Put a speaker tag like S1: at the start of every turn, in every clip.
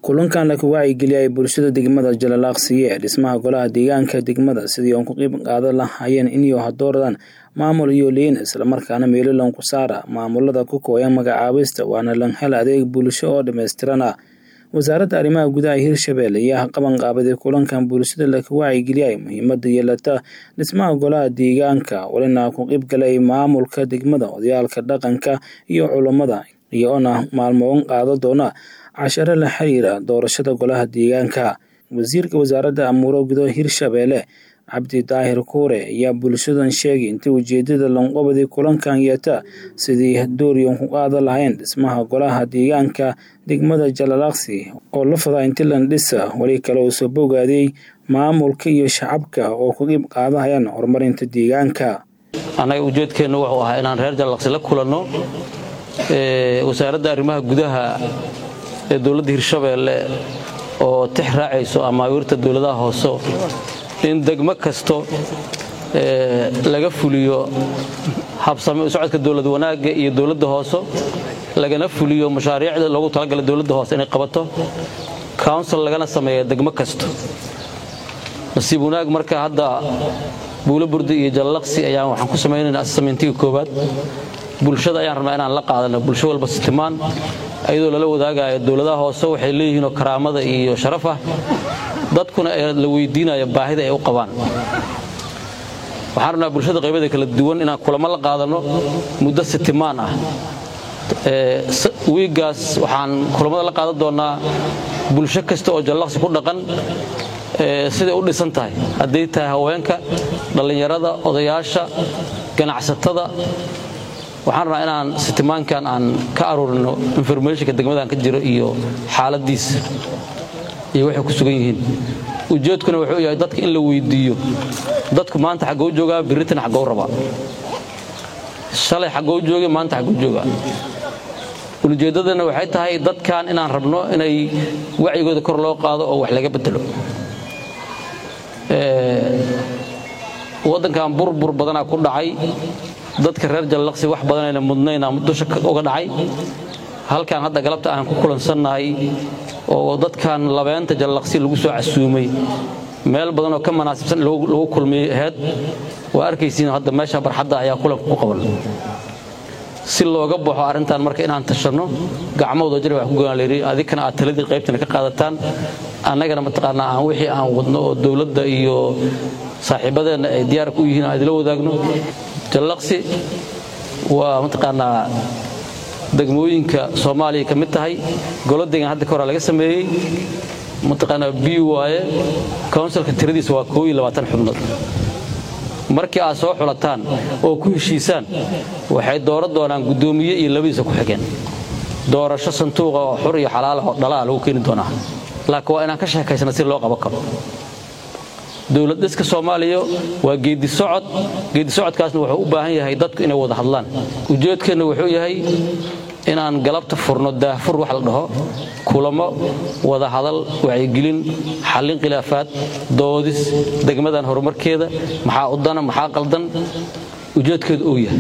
S1: kulankan la wacyigeliyay bulshada degmada Jalalaqsi ee dhismaha golaha deegaanka degmada sidii oo ku qayb qaadan lahaayeen inay hadooradaan maamul iyo liin isla markaana meelalan ku saara maamulada ku kooyan magacaabista waana lan hel adeeg bulsho oo dhameystiran wasaaradda arrimaha gudaha Hirshabelle ayaa qaban qaabaday kulankan bulshada la wacyigeliyay muhiimadda yeelata dhismaha golaha deegaanka walina ku qayb galay maamulka degmada odayaalka dhaqanka iyo culimada iyoona maalmoon qaado doona casharo la xiriira doorashada golaha deegaanka wasiirka wasaaradda amuro gudaha Hirshabelle Cabdi Daahir Kuure ayaa bulshadan sheegay intii ujeedada lanqobadi kulankan yeeta sidii dooriyoon ku qaadan lahayn dhismaha golaha deegaanka degmada Jalalaqsi oo la fadaa intii la dhisa wali kale oo soo bogaaday maamulka iyo shacabka oo ku qayb qaadanayaan horumarinta deegaanka
S2: anaga ujeedkeenu wuxuu ahaa inaan reer Jalalaqsi la kulanno wasaaradda arrimaha gudaha ee dawladda Hirshabelle oo tixraacayso ama awirta dawladaha hoose in degmo kasto laga fuliyo habsami u socodka dawlad wanaaga iyo dawladda hoose lagana fuliyo mashaariicda loogu talagalay dawladda hoose inay qabato council lagana sameeyo degmo kasto nasiib wanaag marka hadda Buulaburdi iyo Jalalaqsi ayaa waxaan ku sameeynaynaa assameyntiga koobaad bulshada ayaan rabnaa inaan la qaadano bulsho walba simaan ayadoo la wadaagayo dawladaha hoose waxay leeyihiin karaamada iyo sharaf dadkuna la weydiinayo baahida ay u qabaan waxaan rabnaa bulshada qaybadeeda kala duwan inaan kulamo la qaadano muddo simaan wiigaas waxaan kulamada la qaadan doonaa bulsho kasta oo Jalalaqsi ku dhaqan sida u dhisan tahay haddii tahay haweenka dhalinyarada odayaasha ganacsatada waxaan rabnaa inaan sitimaankan aan ka aruurino informationka degmadan ka jiro iyo xaaladiisa iyo waxay ku sugan yihiin ujeedkuna wuxuu yahay dadka in la weydiiyo dadku maanta xagoo joogaa biritan xagoo raba shalay xagoo joogay maanta xagoo joogaa ujeedadana waxay tahay dadkan inaan rabno inay wacigooda kor loo qaado oo wax laga bedelo wadankan burbur badan ku dhacay dadka reer Jalalaqsi wax badan ay mudnayna dusha uga dhacay halkan hadda galabta aan ku kulansannahay oo dadkan labeenta Jalalaqsi lagu soo casuumay meel badan oo ka munaasabsan lagu kulmay ahayd waa arkaysiin hadda meesha barxadda ayaa kulan ku qaban si looga baxo arintan marka inaan tashano gacmooda jir wax ku go'aan leeyahay adikana aad taladii qaybtana ka qaadataan annagana mataqaanaa aan wixii aan wadno oo dawladda iyo saaxiibadeena ay diyaar ku yihiin aad la wadaagno Jalalaqsi waa mataqaanaa degmooyinka Soomaaliya kamid tahay goladeegan hadda kor laga sameeyay mataqaanaa waaye councilka tiradiisa waa 22 xubnood markii aad soo xulataan oo ku heshiisaan waxay dooran doonaan gudoomiye iyo labadiisa ku xigeen doorasho santuuqa oo xor iyo xalaal ah oo dhalaa lagu keeni doonaa laakiin waa inaan ka sheekaysano si loo qaban karo dawladda Soomaaliya waa geedi socodkaasna wuxuu u baahan yahay dadku inay wada hadlaan ujeedkeena wuxuu yahay inaan galabta furno daahfur wax la dhaho kulamo wada hadal wacyigelin xallin khilaafaad doodis degmadan horumarkeeda maxaa u dana maxaa qaldan ujeedkeedu uu yahay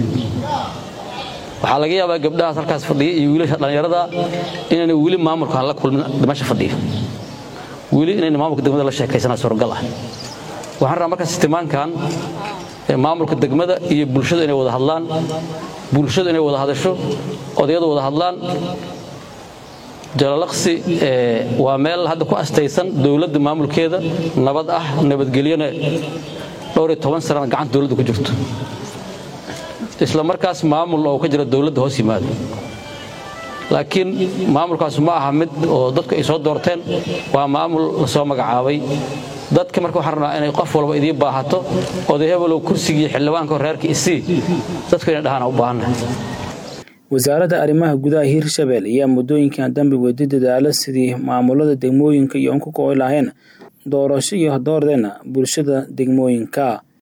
S2: waxa laga yaabaa gabdhaha halkaas fadhiya iyo wiilasha dhalinyarada inay wili maamulka la kulmin dhimasho fadhiya wili inay maamulka degmada la sheekaysanaa suuragal waxaan rabaa marka sistimaankan maamulka degmada iyo bulshada inay wada hadlaan bulshada inay wada hadasho odayadu wada hadlaan Jalalaqsi waa meel hadda ku astaysan dawladda maamulkeeda nabad nabadgeliyana 12 sano gacanta dawladda ku jirto isla markaas maamul oo ka jira dawladda hoos yimaado laakiin maamulkaas ma aha mid oo dadku ay soo doorteen waa maamul la soo magacaabay dadka marka waxaan rabnaa inay qof walba idii baahato oday hebel kursigii xildhibaanka reerka isii dadku inay dhahaan u baahanahay
S1: wasaaradda arrimaha gudaha Hirshabelle ayaa muddooyinkan dambe wadi dadaalo sidii maamulada degmooyinka iyo ku kooban lahayn doorasho iyo doordeena bulshada degmooyinka